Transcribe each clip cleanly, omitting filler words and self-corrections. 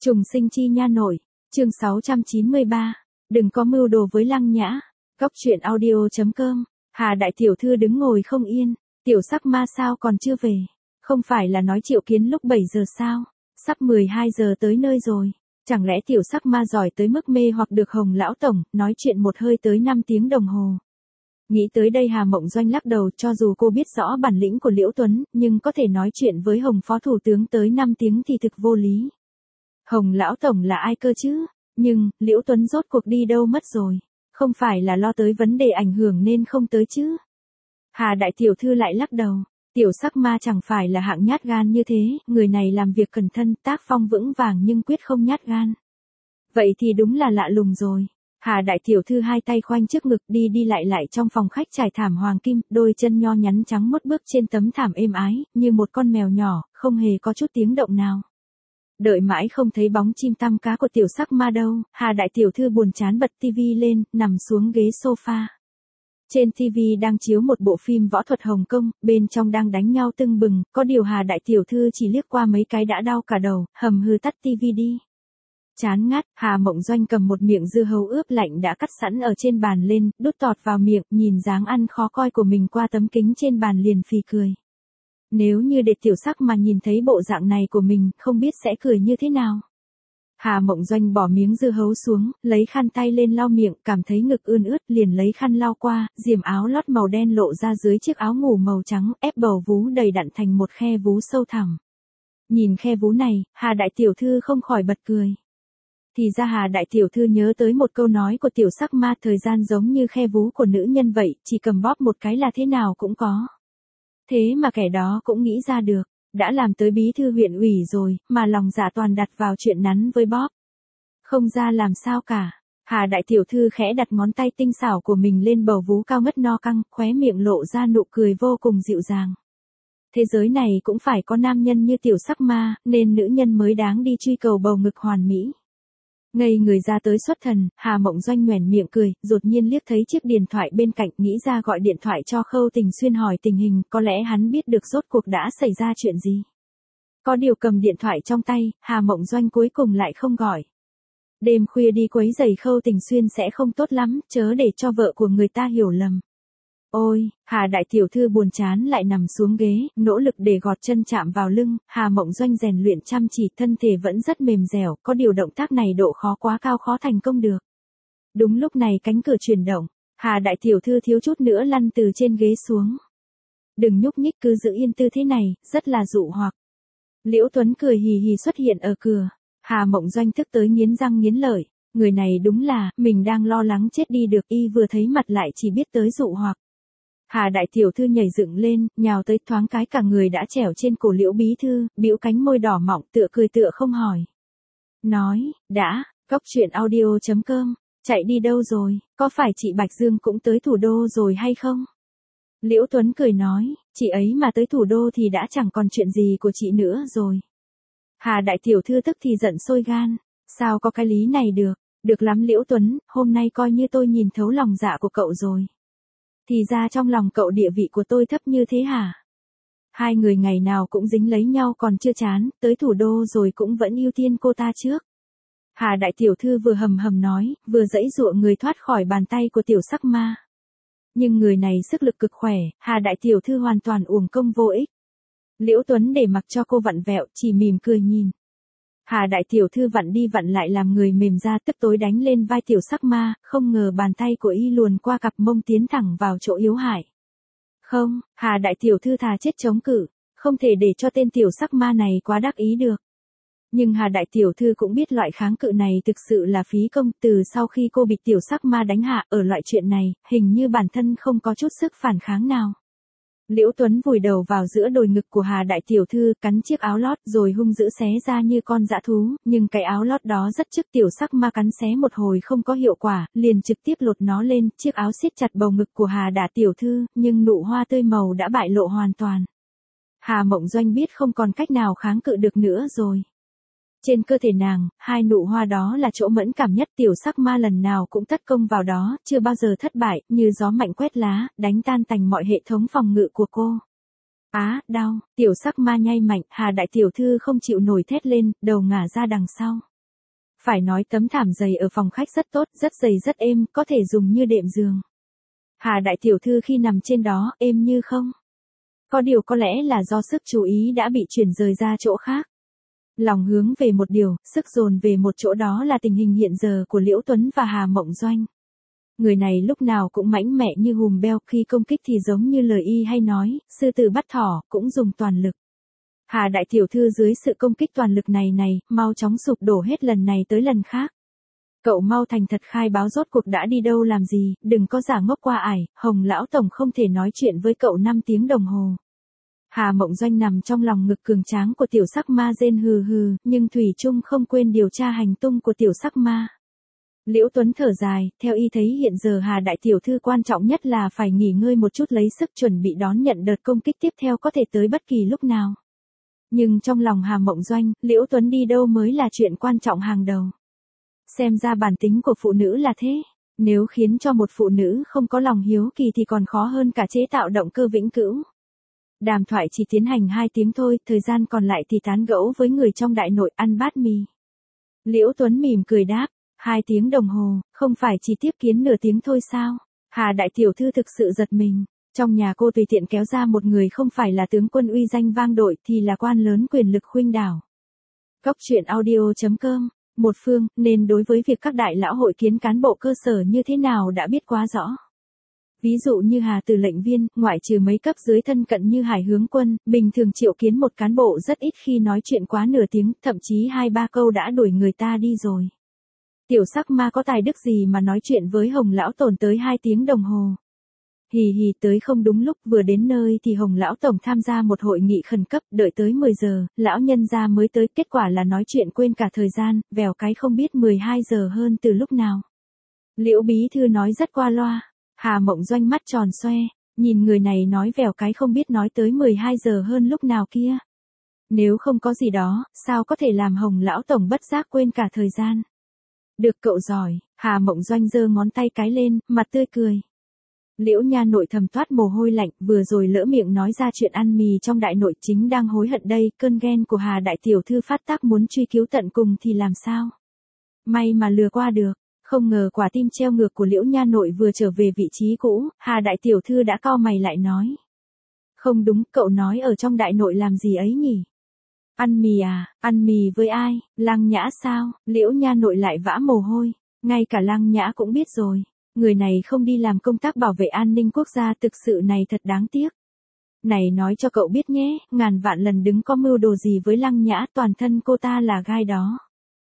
Trùng sinh chi nha nội, chương 693. Đừng có mưu đồ với Lăng Nhã. Góc truyện audio.com. Hà đại tiểu thư đứng ngồi không yên, tiểu sắc ma sao còn chưa về? Không phải là nói Triệu Kiến lúc 7 giờ sao? Sắp 12 giờ tới nơi rồi. Chẳng lẽ tiểu sắc ma giỏi tới mức mê hoặc được Hồng lão tổng, nói chuyện một hơi tới 5 tiếng đồng hồ. Nghĩ tới đây Hà Mộng Doanh lắc đầu, cho dù cô biết rõ bản lĩnh của Liễu Tuấn, nhưng có thể nói chuyện với Hồng phó thủ tướng tới 5 tiếng thì thực vô lý. Hồng lão tổng là ai cơ chứ? Nhưng, Liễu Tuấn rốt cuộc đi đâu mất rồi? Không phải là lo tới vấn đề ảnh hưởng nên không tới chứ? Hà đại tiểu thư lại lắc đầu. Tiểu sắc ma chẳng phải là hạng nhát gan như thế, người này làm việc cẩn thận, tác phong vững vàng nhưng quyết không nhát gan. Vậy thì đúng là lạ lùng rồi. Hà đại tiểu thư hai tay khoanh trước ngực đi đi lại trong phòng khách trải thảm hoàng kim, đôi chân nho nhắn trắng mốt bước trên tấm thảm êm ái, như một con mèo nhỏ, không hề có chút tiếng động nào. Đợi mãi không thấy bóng chim tăm cá của tiểu sắc ma đâu, Hà đại tiểu thư buồn chán bật tivi lên, nằm xuống ghế sofa. Trên TV đang chiếu một bộ phim võ thuật Hồng Kông, bên trong đang đánh nhau tưng bừng, có điều Hà đại tiểu thư chỉ liếc qua mấy cái đã đau cả đầu, hầm hừ tắt TV đi. Chán ngắt, Hà Mộng Doanh cầm một miệng dưa hấu ướp lạnh đã cắt sẵn ở trên bàn lên, đút tọt vào miệng, nhìn dáng ăn khó coi của mình qua tấm kính trên bàn liền phì cười. Nếu như để tiểu sắc mà nhìn thấy bộ dạng này của mình, không biết sẽ cười như thế nào. Hà Mộng Doanh bỏ miếng dưa hấu xuống, lấy khăn tay lên lau miệng, cảm thấy ngực ươn ướt, liền lấy khăn lau qua, diềm áo lót màu đen lộ ra dưới chiếc áo ngủ màu trắng, ép bầu vú đầy đặn thành một khe vú sâu thẳm. Nhìn khe vú này, Hà đại tiểu thư không khỏi bật cười. Thì ra Hà đại tiểu thư nhớ tới một câu nói của tiểu sắc ma, thời gian giống như khe vú của nữ nhân vậy, chỉ cầm bóp một cái là thế nào cũng có. Thế mà kẻ đó cũng nghĩ ra được, đã làm tới bí thư huyện ủy rồi, mà lòng dạ toàn đặt vào chuyện nắn với bóp. Không ra làm sao cả. Hà đại tiểu thư khẽ đặt ngón tay tinh xảo của mình lên bầu vú cao ngất no căng, khóe miệng lộ ra nụ cười vô cùng dịu dàng. Thế giới này cũng phải có nam nhân như tiểu sắc ma, nên nữ nhân mới đáng đi truy cầu bầu ngực hoàn mỹ. Ngây người ra tới xuất thần, Hà Mộng Doanh nhoẻn miệng cười, đột nhiên liếc thấy chiếc điện thoại bên cạnh, nghĩ ra gọi điện thoại cho Khâu Tình Xuyên hỏi tình hình, có lẽ hắn biết được rốt cuộc đã xảy ra chuyện gì. Có điều cầm điện thoại trong tay, Hà Mộng Doanh cuối cùng lại không gọi. Đêm khuya đi quấy rầy Khâu Tình Xuyên sẽ không tốt lắm, chớ để cho vợ của người ta hiểu lầm. Ôi, Hà đại tiểu thư buồn chán lại nằm xuống ghế, nỗ lực để gọt chân chạm vào lưng, Hà Mộng Doanh rèn luyện chăm chỉ, thân thể vẫn rất mềm dẻo, có điều động tác này độ khó quá cao, khó thành công được. Đúng lúc này cánh cửa chuyển động, Hà đại tiểu thư thiếu chút nữa lăn từ trên ghế xuống. Đừng nhúc nhích, cứ giữ yên tư thế này, rất là dụ hoặc. Liễu Tuấn cười hì hì xuất hiện ở cửa, Hà Mộng Doanh thức tới nghiến răng nghiến lợi, người này đúng là, mình đang lo lắng chết đi được, y vừa thấy mặt lại chỉ biết tới dụ hoặc. Hà đại tiểu thư nhảy dựng lên, nhào tới, thoáng cái cả người đã trèo trên cổ Liễu bí thư, bĩu cánh môi đỏ mọng, tựa cười tựa không hỏi. Nói, đã, góc truyện audio.com, chạy đi đâu rồi, có phải chị Bạch Dương cũng tới thủ đô rồi hay không? Liễu Tuấn cười nói, chị ấy mà tới thủ đô thì đã chẳng còn chuyện gì của chị nữa rồi. Hà đại tiểu thư tức thì giận sôi gan, sao có cái lý này được, được lắm Liễu Tuấn, hôm nay coi như tôi nhìn thấu lòng dạ của cậu rồi. Thì ra trong lòng cậu địa vị của tôi thấp như thế hả? Hai người ngày nào cũng dính lấy nhau còn chưa chán, tới thủ đô rồi cũng vẫn ưu tiên cô ta trước. Hà đại tiểu thư vừa hầm hầm nói, vừa giãy giụa người thoát khỏi bàn tay của tiểu sắc ma. Nhưng người này sức lực cực khỏe, Hà đại tiểu thư hoàn toàn uổng công vô ích. Liễu Tuấn để mặc cho cô vặn vẹo, chỉ mỉm cười nhìn. Hà đại tiểu thư vặn đi vặn lại làm người mềm ra, tức tối đánh lên vai tiểu sắc ma, không ngờ bàn tay của y luồn qua cặp mông tiến thẳng vào chỗ yếu hại. Không, Hà đại tiểu thư thà chết chống cự, không thể để cho tên tiểu sắc ma này quá đắc ý được. Nhưng Hà đại tiểu thư cũng biết loại kháng cự này thực sự là phí công, từ sau khi cô bị tiểu sắc ma đánh hạ ở loại chuyện này, hình như bản thân không có chút sức phản kháng nào. Liễu Tuấn vùi đầu vào giữa đồi ngực của Hà đại tiểu thư, cắn chiếc áo lót rồi hung dữ xé ra như con dã thú, nhưng cái áo lót đó rất chắc, tiểu sắc ma cắn xé một hồi không có hiệu quả, liền trực tiếp lột nó lên, chiếc áo siết chặt bầu ngực của Hà đại tiểu thư, nhưng nụ hoa tươi màu đã bại lộ hoàn toàn. Hà Mộng Doanh biết không còn cách nào kháng cự được nữa rồi. Trên cơ thể nàng, hai nụ hoa đó là chỗ mẫn cảm nhất, tiểu sắc ma lần nào cũng tấn công vào đó, chưa bao giờ thất bại, như gió mạnh quét lá, đánh tan tành mọi hệ thống phòng ngự của cô. Á, đau, tiểu sắc ma nhay mạnh, Hà đại tiểu thư không chịu nổi thét lên, đầu ngả ra đằng sau. Phải nói tấm thảm dày ở phòng khách rất tốt, rất dày rất êm, có thể dùng như đệm giường. Hà đại tiểu thư khi nằm trên đó, êm như không. Có điều có lẽ là do sức chú ý đã bị chuyển rời ra chỗ khác. Lòng hướng về một điều, sức dồn về một chỗ, đó là tình hình hiện giờ của Liễu Tuấn và Hà Mộng Doanh. Người này lúc nào cũng mãnh mẽ như hùm beo, khi công kích thì giống như lời y hay nói, sư tử bắt thỏ, cũng dùng toàn lực. Hà đại tiểu thư dưới sự công kích toàn lực này mau chóng sụp đổ hết lần này tới lần khác. Cậu mau thành thật khai báo rốt cuộc đã đi đâu làm gì, đừng có giả ngốc qua ải, Hồng lão tổng không thể nói chuyện với cậu 5 tiếng đồng hồ. Hà Mộng Doanh nằm trong lòng ngực cường tráng của tiểu sắc ma rên hừ hừ, nhưng thủy chung không quên điều tra hành tung của tiểu sắc ma. Liễu Tuấn thở dài, theo y thấy hiện giờ Hà đại tiểu thư quan trọng nhất là phải nghỉ ngơi một chút, lấy sức chuẩn bị đón nhận đợt công kích tiếp theo có thể tới bất kỳ lúc nào. Nhưng trong lòng Hà Mộng Doanh, Liễu Tuấn đi đâu mới là chuyện quan trọng hàng đầu. Xem ra bản tính của phụ nữ là thế, nếu khiến cho một phụ nữ không có lòng hiếu kỳ thì còn khó hơn cả chế tạo động cơ vĩnh cửu. Đàm thoại chỉ tiến hành 2 tiếng thôi, thời gian còn lại thì tán gẫu với người trong đại nội, ăn bát mì. Liễu Tuấn mỉm cười đáp, 2 tiếng đồng hồ, không phải chỉ tiếp kiến nửa tiếng thôi sao? Hà đại tiểu thư thực sự giật mình. Trong nhà cô tùy tiện kéo ra một người không phải là tướng quân uy danh vang đội thì là quan lớn quyền lực khuynh đảo. Cóc truyện audio.com, một phương, nên đối với việc các đại lão hội kiến cán bộ cơ sở như thế nào đã biết quá rõ. Ví dụ như Hà Từ lệnh viên, ngoại trừ mấy cấp dưới thân cận như Hải Hướng Quân, bình thường triệu kiến một cán bộ rất ít khi nói chuyện quá nửa tiếng, thậm chí 2-3 câu đã đuổi người ta đi rồi. Tiểu sắc ma có tài đức gì mà nói chuyện với Hồng lão tổn tới 2 tiếng đồng hồ. Hì hì, tới không đúng lúc, vừa đến nơi thì Hồng lão tổng tham gia một hội nghị khẩn cấp, đợi tới 10 giờ, lão nhân gia mới tới, kết quả là nói chuyện quên cả thời gian, vèo cái không biết 12 giờ hơn từ lúc nào. Liễu bí thư nói rất qua loa. Hà Mộng Doanh mắt tròn xoe, nhìn người này nói vèo cái không biết nói tới 12 giờ hơn lúc nào kia. Nếu không có gì đó, sao có thể làm Hồng lão tổng bất giác quên cả thời gian. Được cậu giỏi, Hà Mộng Doanh giơ ngón tay cái lên, mặt tươi cười. Liễu nha nội thầm toát mồ hôi lạnh, vừa rồi lỡ miệng nói ra chuyện ăn mì trong đại nội, chính đang hối hận đây, cơn ghen của Hà đại tiểu thư phát tác muốn truy cứu tận cùng thì làm sao? May mà lừa qua được. Không ngờ quả tim treo ngược của Liễu nha nội vừa trở về vị trí cũ, Hà đại tiểu thư đã cau mày lại nói. Không đúng, cậu nói ở trong đại nội làm gì ấy nhỉ? Ăn mì à, ăn mì với ai, Lăng Nhã sao? Liễu nha nội lại vã mồ hôi, ngay cả Lăng Nhã cũng biết rồi. Người này không đi làm công tác bảo vệ an ninh quốc gia, thực sự này thật đáng tiếc. Này nói cho cậu biết nhé, ngàn vạn lần đừng có mưu đồ gì với Lăng Nhã, toàn thân cô ta là gai đó.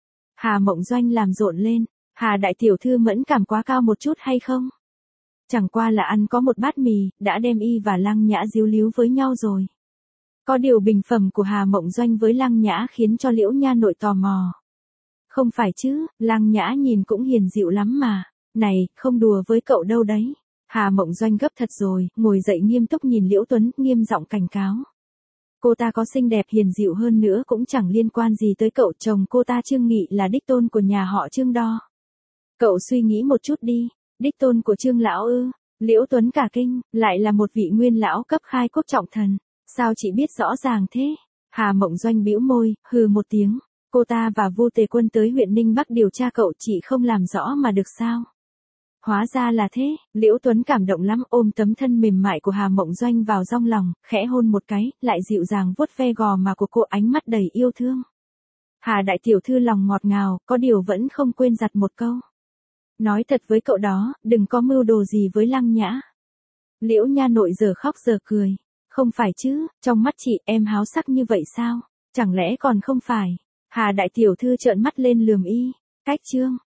Hà Mộng Doanh làm rộn lên. Hà đại tiểu thư mẫn cảm quá cao một chút hay không? Chẳng qua là ăn có một bát mì, đã đem y và Lăng Nhã díu líu với nhau rồi. Có điều bình phẩm của Hà Mộng Doanh với Lăng Nhã khiến cho Liễu nha nội tò mò. Không phải chứ, Lăng Nhã nhìn cũng hiền dịu lắm mà. Này, không đùa với cậu đâu đấy. Hà Mộng Doanh gấp thật rồi, ngồi dậy nghiêm túc nhìn Liễu Tuấn, nghiêm giọng cảnh cáo. Cô ta có xinh đẹp hiền dịu hơn nữa cũng chẳng liên quan gì tới cậu, chồng cô ta Trương Nghị là đích tôn của nhà họ Trương đó. Cậu suy nghĩ một chút đi, đích tôn của Trương lão ư? Liễu Tuấn cả kinh, lại là một vị nguyên lão cấp khai quốc trọng thần, sao chị biết rõ ràng thế? Hà Mộng Doanh bĩu môi, hừ một tiếng, cô ta và Vu Tề Quân tới huyện Ninh Bắc điều tra cậu, chị không làm rõ mà được sao? Hóa ra là thế, Liễu Tuấn cảm động lắm, ôm tấm thân mềm mại của Hà Mộng Doanh vào trong lòng, khẽ hôn một cái, lại dịu dàng vuốt ve gò má của cô, ánh mắt đầy yêu thương. Hà đại tiểu thư lòng ngọt ngào, có điều vẫn không quên dặt một câu. Nói thật với cậu đó, đừng có mưu đồ gì với Lăng Nhã. Liễu nha nội giờ khóc giờ cười. Không phải chứ, trong mắt chị em háo sắc như vậy sao? Chẳng lẽ còn không phải? Hà đại tiểu thư trợn mắt lên lườm y. Cách chương.